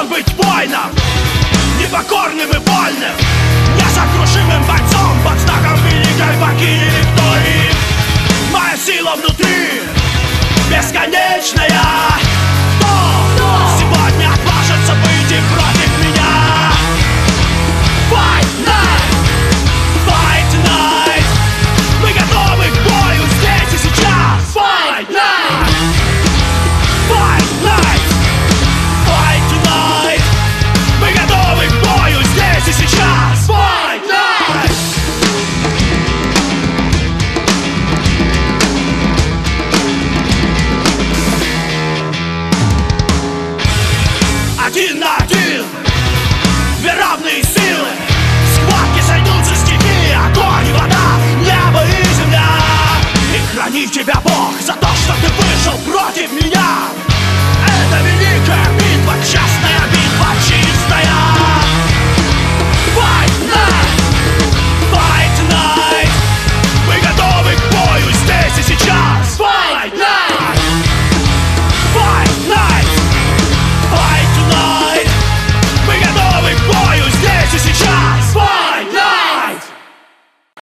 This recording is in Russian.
быть воином, непокорным и вольным, несокрушимым бойцом под знаком великой богини Виктории. Моя сила внутри бесконечная. Кто сегодня отважится выйти против меня? Fight night, fight night. Мы готовы к бою здесь и сейчас. Fight night, fight night, fight night. Мы готовы к бою здесь и сейчас. Fight night. Один на один, две равные силы. В схватке сойдутся стихии, огонь и вода, небо и земля. И храни тебя Бог за то, что ты вышел против меня.